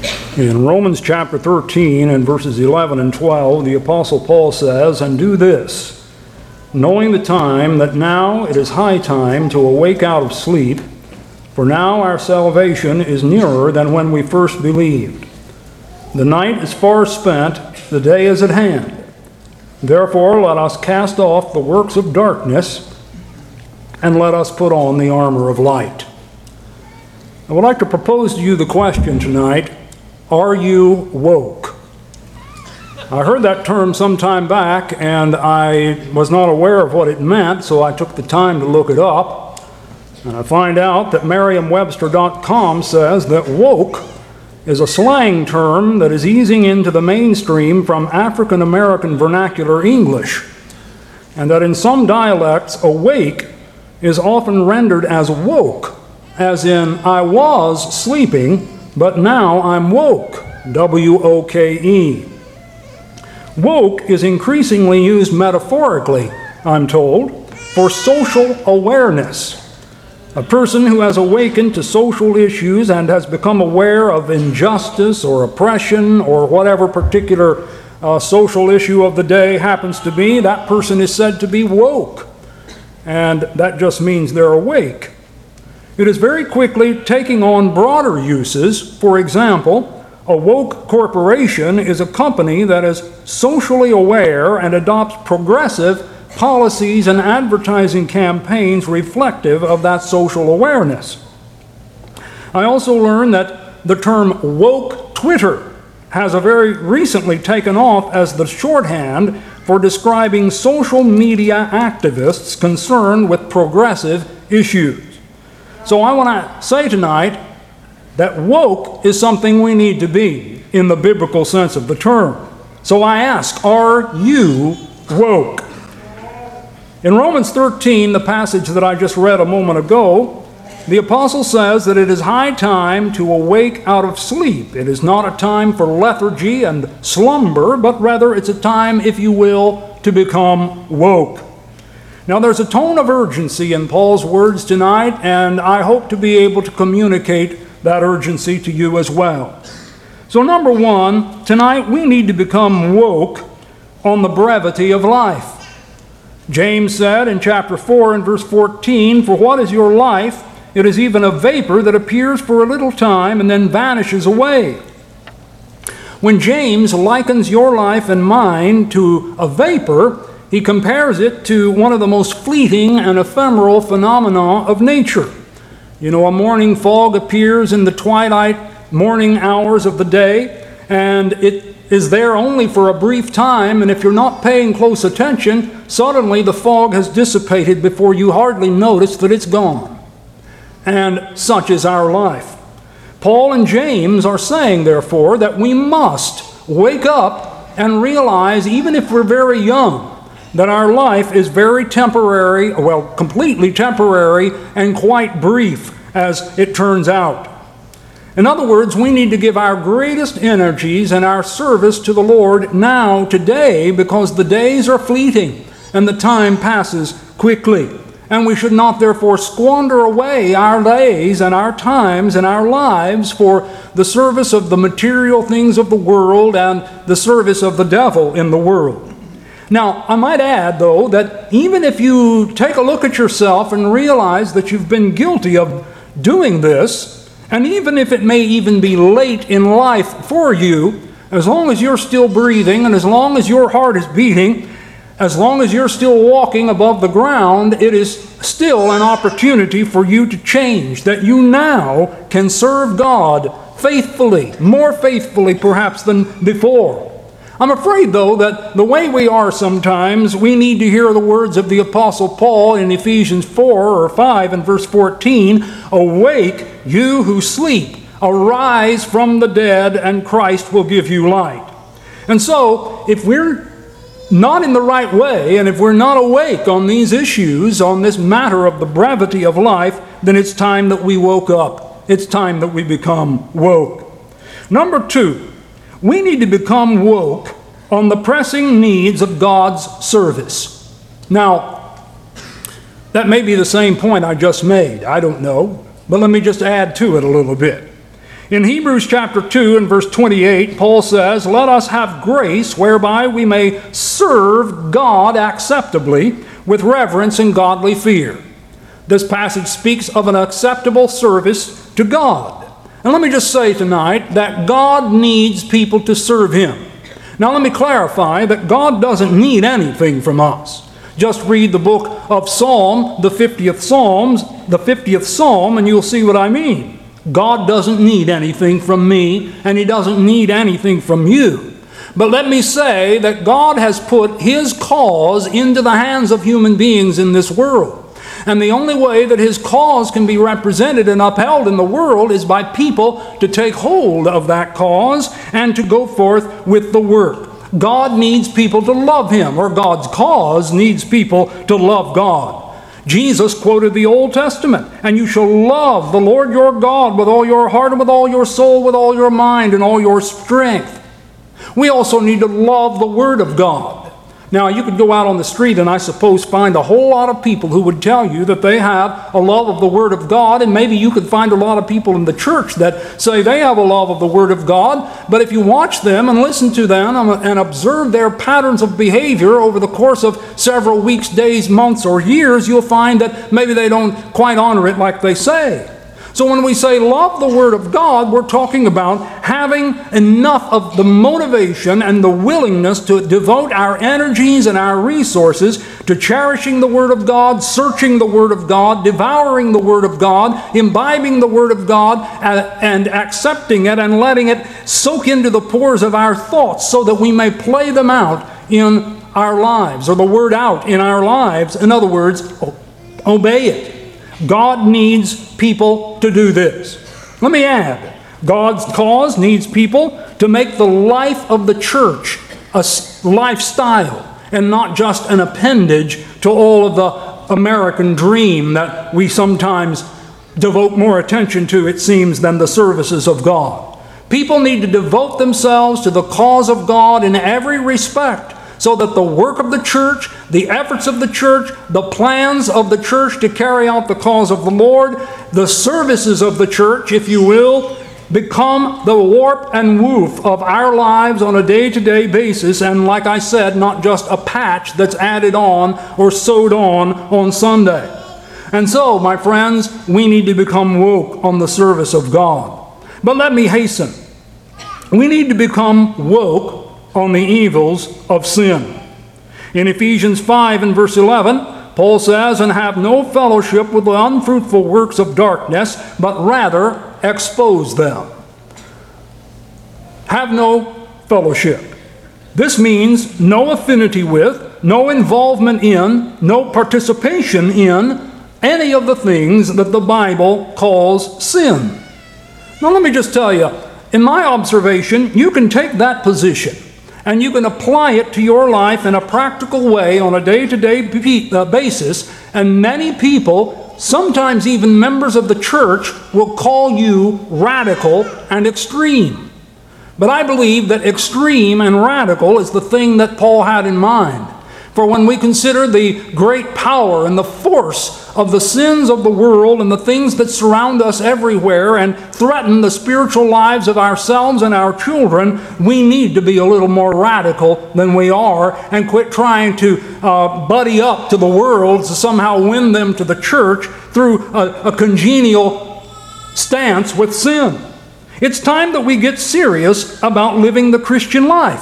In Romans chapter 13 and verses 11 and 12, the Apostle Paul says, "And do this, knowing the time, that now it is high time to awake out of sleep, for now our salvation is nearer than when we first believed. The night is far spent, the day is at hand. Therefore let us cast off the works of darkness, and let us put on the armor of light." I would like to propose to you the question tonight, are you woke? I heard that term some time back, and I was not aware of what it meant, so I took the time to look it up. And I find out that Merriam-Webster.com says that woke is a slang term that is easing into the mainstream from African American vernacular English, and that in some dialects, awake is often rendered as woke, as in, I was sleeping, but now I'm woke, W-O-K-E. Woke is increasingly used metaphorically, I'm told, for social awareness. A person who has awakened to social issues and has become aware of injustice or oppression or whatever particular social issue of the day happens to be, that person is said to be woke. And that just means they're awake. It is very quickly taking on broader uses. For example, a woke corporation is a company that is socially aware and adopts progressive policies and advertising campaigns reflective of that social awareness. I also learned that the term woke Twitter has very recently taken off as the shorthand for describing social media activists concerned with progressive issues. So I want to say tonight that woke is something we need to be in the biblical sense of the term. So I ask, are you woke? In Romans 13, the passage that I just read a moment ago, the apostle says that it is high time to awake out of sleep. It is not a time for lethargy and slumber, but rather it's a time, if you will, to become woke. Now there's a tone of urgency in Paul's words tonight, and I hope to be able to communicate that urgency to you as well. So number one, tonight we need to become woke on the brevity of life. James said in chapter 4 and verse 14, "For what is your life? It is even a vapor that appears for a little time and then vanishes away." When James likens your life and mine to a vapor, he compares it to one of the most fleeting and ephemeral phenomena of nature. You know, a morning fog appears in the twilight morning hours of the day, and it is there only for a brief time, and if you're not paying close attention, suddenly the fog has dissipated before you hardly notice that it's gone. And such is our life. Paul and James are saying, therefore, that we must wake up and realize, even if we're very young, that our life is very temporary, well, completely temporary, and quite brief, as it turns out. In other words, we need to give our greatest energies and our service to the Lord now, today, because the days are fleeting and the time passes quickly. And we should not therefore squander away our days and our times and our lives for the service of the material things of the world and the service of the devil in the world. Now, I might add, though, that even if you take a look at yourself and realize that you've been guilty of doing this, and even if it may even be late in life for you, as long as you're still breathing and as long as your heart is beating, as long as you're still walking above the ground, it is still an opportunity for you to change, that you now can serve God faithfully, more faithfully perhaps than before. I'm afraid, though, that the way we are sometimes, we need to hear the words of the Apostle Paul in Ephesians 4 or 5 and verse 14, "Awake, you who sleep, arise from the dead, and Christ will give you light." And so, if we're not in the right way, and if we're not awake on these issues, on this matter of the brevity of life, then it's time that we woke up. It's time that we become woke. Number two, we need to become woke on the pressing needs of God's service. Now, that may be the same point I just made. I don't know. But let me just add to it a little bit. In Hebrews chapter 2 and verse 28, Paul says, "Let us have grace whereby we may serve God acceptably with reverence and godly fear." This passage speaks of an acceptable service to God. And let me just say tonight that God needs people to serve Him. Now let me clarify that God doesn't need anything from us. Just read the book of Psalm, the 50th Psalm, and you'll see what I mean. God doesn't need anything from me, and He doesn't need anything from you. But let me say that God has put His cause into the hands of human beings in this world. And the only way that His cause can be represented and upheld in the world is by people to take hold of that cause and to go forth with the work. God needs people to love Him, or God's cause needs people to love God. Jesus quoted the Old Testament, "And you shall love the Lord your God with all your heart and with all your soul, with all your mind and all your strength." We also need to love the Word of God. Now, you could go out on the street and I suppose find a whole lot of people who would tell you that they have a love of the Word of God, and maybe you could find a lot of people in the church that say they have a love of the Word of God, but if you watch them and listen to them and observe their patterns of behavior over the course of several weeks, days, months, or years, you'll find that maybe they don't quite honor it like they say. So when we say love the Word of God, we're talking about having enough of the motivation and the willingness to devote our energies and our resources to cherishing the Word of God, searching the Word of God, devouring the Word of God, imbibing the Word of God, and accepting it and letting it soak into the pores of our thoughts so that we may play them out in our lives, or the Word out in our lives. In other words, obey it. God needs people to do this. Let me add, God's cause needs people to make the life of the church a lifestyle and not just an appendage to all of the American dream that we sometimes devote more attention to, it seems, than the services of God. People need to devote themselves to the cause of God in every respect, so that the work of the church, the efforts of the church, the plans of the church to carry out the cause of the Lord, the services of the church, if you will, become the warp and woof of our lives on a day-to-day basis, and like I said, not just a patch that's added on or sewed on Sunday. And so, my friends, we need to become woke on the service of God. But let me hasten. We need to become woke on the evils of sin. In Ephesians 5 and verse 11, Paul says, "And have no fellowship with the unfruitful works of darkness, but rather expose them." Have no fellowship. This means no affinity with, no involvement in, no participation in any of the things that the Bible calls sin. Now let me just tell you, in my observation, you can take that position and you can apply it to your life in a practical way on a day-to-day basis, and many people, sometimes even members of the church, will call you radical and extreme. But I believe that extreme and radical is the thing that Paul had in mind. For when we consider the great power and the force of the sins of the world and the things that surround us everywhere and threaten the spiritual lives of ourselves and our children, we need to be a little more radical than we are and quit trying to buddy up to the world to somehow win them to the church through a congenial stance with sin. It's time that we get serious about living the Christian life.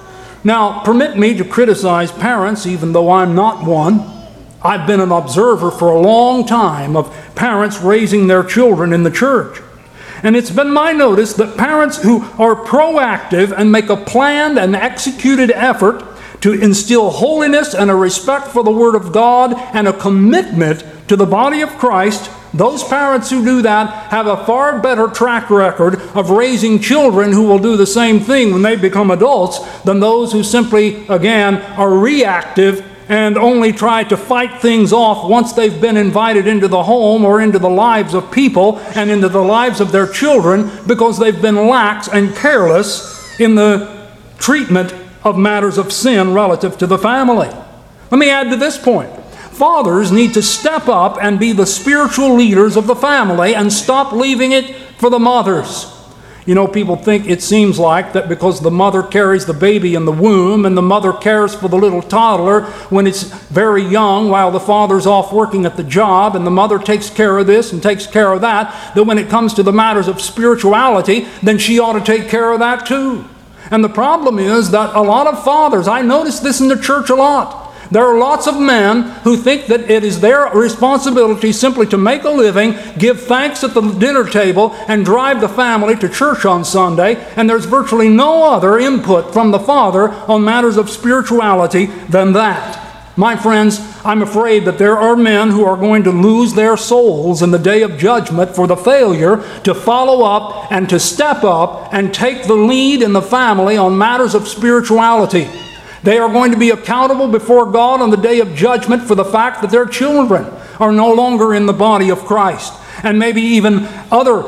Now, permit me to criticize parents, even though I'm not one. I've been an observer for a long time of parents raising their children in the church. And it's been my notice that parents who are proactive and make a planned and executed effort to instill holiness and a respect for the Word of God and a commitment to the body of Christ, those parents who do that have a far better track record of raising children who will do the same thing when they become adults than those who simply, again, are reactive and only try to fight things off once they've been invited into the home or into the lives of people and into the lives of their children because they've been lax and careless in the treatment of matters of sin relative to the family. Let me add to this point. Fathers need to step up and be the spiritual leaders of the family and stop leaving it for the mothers. You know, people think it seems like that because the mother carries the baby in the womb and the mother cares for the little toddler when it's very young while the father's off working at the job and the mother takes care of this and takes care of that, that when it comes to the matters of spirituality, then she ought to take care of that too. And the problem is that a lot of fathers, I notice this in the church a lot, there are lots of men who think that it is their responsibility simply to make a living, give thanks at the dinner table, and drive the family to church on Sunday, and there's virtually no other input from the father on matters of spirituality than that. My friends, I'm afraid that there are men who are going to lose their souls in the day of judgment for the failure to follow up and to step up and take the lead in the family on matters of spirituality. They are going to be accountable before God on the day of judgment for the fact that their children are no longer in the body of Christ, and maybe even other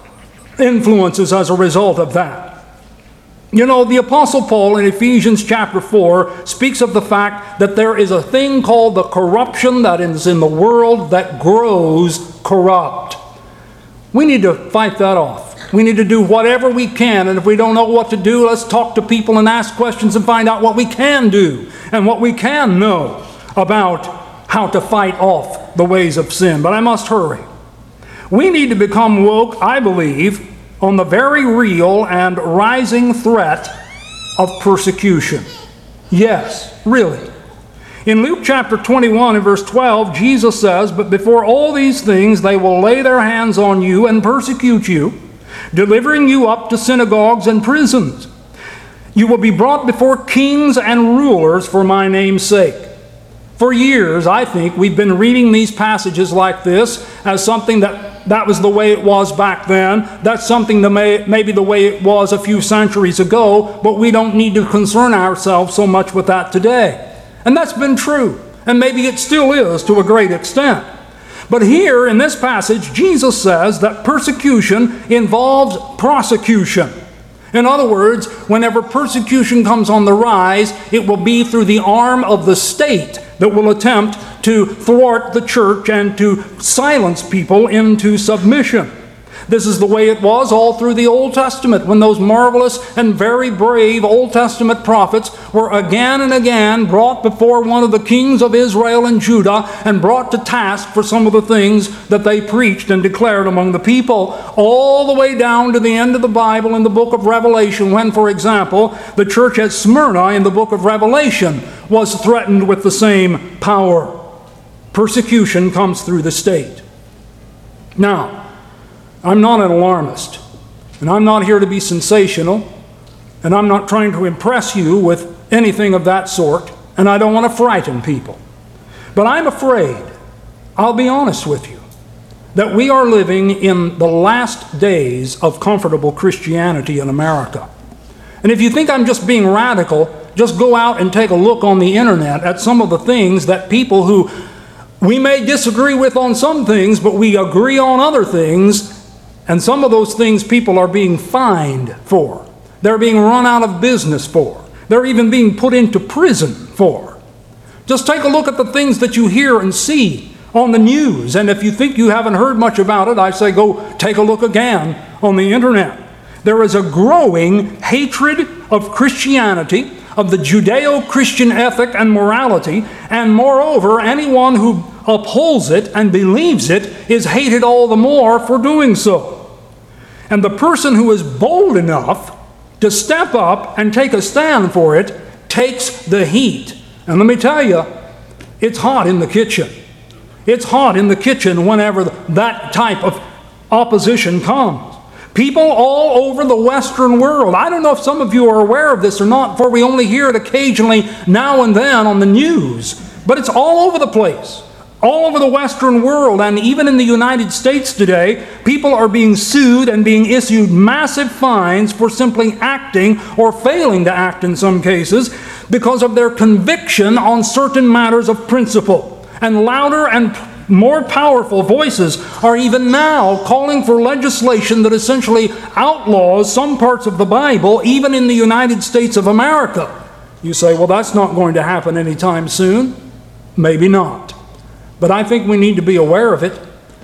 influences as a result of that. You know, the Apostle Paul in Ephesians chapter 4 speaks of the fact that there is a thing called the corruption that is in the world that grows corrupt. We need to fight that off. We need to do whatever we can, and if we don't know what to do, let's talk to people and ask questions and find out what we can do and what we can know about how to fight off the ways of sin. But I must hurry. We need to become woke, I believe, on the very real and rising threat of persecution. Yes, really. In Luke chapter 21 and verse 12, Jesus says, "But before all these things they will lay their hands on you and persecute you, delivering you up to synagogues and prisons. You will be brought before kings and rulers for my name's sake." For years, I think, we've been reading these passages like this as something that was the way it was back then. That's something that maybe the way it was a few centuries ago, but we don't need to concern ourselves so much with that today. And that's been true, and maybe it still is to a great extent. But here in this passage, Jesus says that persecution involves prosecution. In other words, whenever persecution comes on the rise, it will be through the arm of the state that will attempt to thwart the church and to silence people into submission. This is the way it was all through the Old Testament, when those marvelous and very brave Old Testament prophets were again and again brought before one of the kings of Israel and Judah and brought to task for some of the things that they preached and declared among the people, all the way down to the end of the Bible in the book of Revelation, when, for example, the church at Smyrna in the book of Revelation was threatened with the same power. Persecution comes through the state. Now, I'm not an alarmist, and I'm not here to be sensational, and I'm not trying to impress you with anything of that sort, and I don't want to frighten people. But I'm afraid, I'll be honest with you, that we are living in the last days of comfortable Christianity in America. And if you think I'm just being radical, just go out and take a look on the internet at some of the things that people who we may disagree with on some things, but we agree on other things. And some of those things people are being fined for. They're being run out of business for. They're even being put into prison for. Just take a look at the things that you hear and see on the news. And if you think you haven't heard much about it, I say go take a look again on the internet. There is a growing hatred of Christianity, of the Judeo-Christian ethic and morality, and moreover, anyone who upholds it and believes it is hated all the more for doing so. And the person who is bold enough to step up and take a stand for it takes the heat. And let me tell you, it's hot in the kitchen. It's hot in the kitchen whenever that type of opposition comes. People all over the Western world, I don't know if some of you are aware of this or not, for we only hear it occasionally now and then on the news, but it's all over the place. All over the Western world, and even in the United States today, people are being sued and being issued massive fines for simply acting or failing to act in some cases because of their conviction on certain matters of principle. And louder and more powerful voices are even now calling for legislation that essentially outlaws some parts of the Bible, even in the United States of America. You say, well, that's not going to happen anytime soon. Maybe not. But I think we need to be aware of it,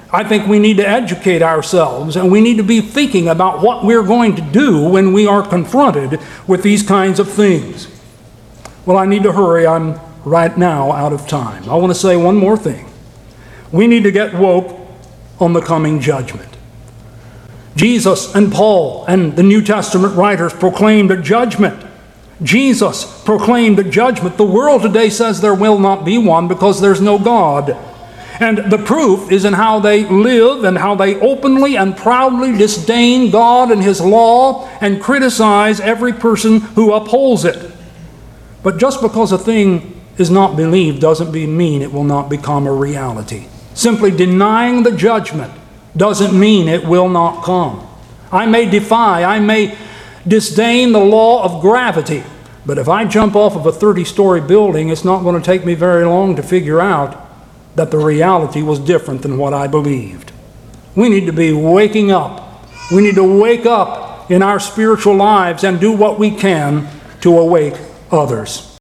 I think we need to educate ourselves, and we need to be thinking about what we're going to do when we are confronted with these kinds of things. Well, I need to hurry. I'm right now out of time. I want to say one more thing. We need to get woke on the coming judgment. Jesus and Paul and the New Testament writers proclaimed a judgment. Jesus proclaimed a judgment. The world today says there will not be one because there's no God. And the proof is in how they live and how they openly and proudly disdain God and His law and criticize every person who upholds it. But just because a thing is not believed doesn't mean it will not become a reality. Simply denying the judgment doesn't mean it will not come. I may disdain the law of gravity, but if I jump off of a 30-story building, it's not going to take me very long to figure out that the reality was different than what I believed. We need to be waking up. We need to wake up in our spiritual lives and do what we can to awake others.